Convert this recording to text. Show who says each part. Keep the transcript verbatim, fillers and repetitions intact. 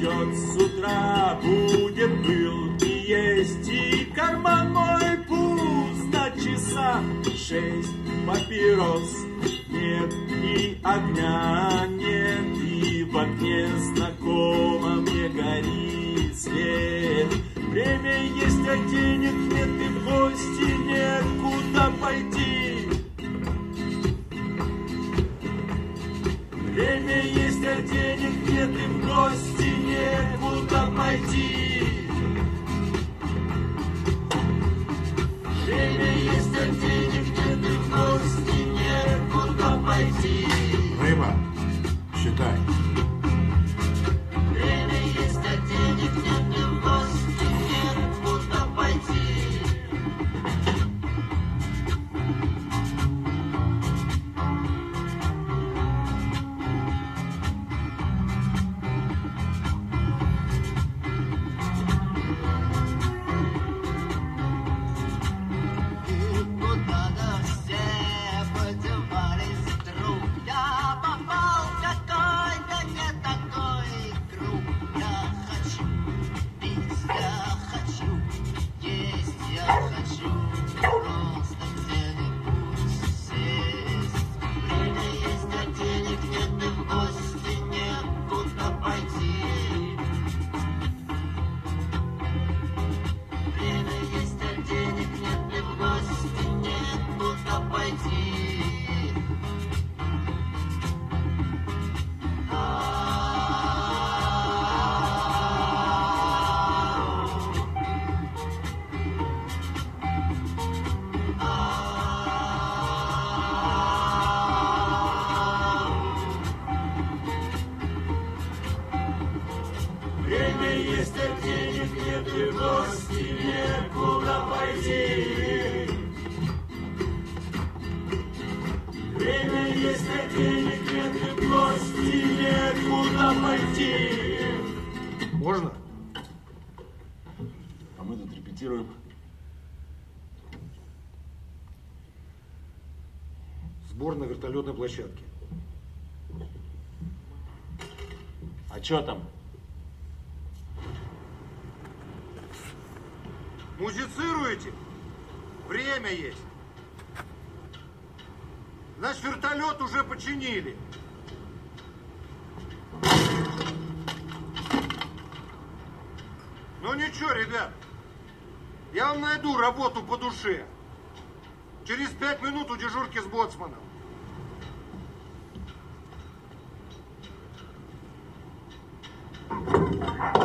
Speaker 1: придет с утра, будет пыл и есть, и карман мой пуст на часа шесть. Папирос нет, и огня нет, и в окне знакомо мне горит свет. Время есть, а денег нет, и в гости некуда пойти. Время есть, а денег нет, и в гости некуда пойти. Время есть, а денег нет, и в гости некуда пойти.
Speaker 2: Рыба, считай.
Speaker 1: Время есть, а денег нет, и в гости некуда пойти. Время есть, а денег нет, и в гости некуда пойти. Время есть, а денег нет, и в гости некуда пойти.
Speaker 2: Можно? А мы тут репетируем. Сбор на вертолетной площадке.
Speaker 1: А чё там?
Speaker 2: Музицируете? Время есть. Значит, вертолет уже починили. Ну ничего, ребят, я вам найду работу по душе. Через пять минут у дежурки с боцманом.
Speaker 1: Thank you.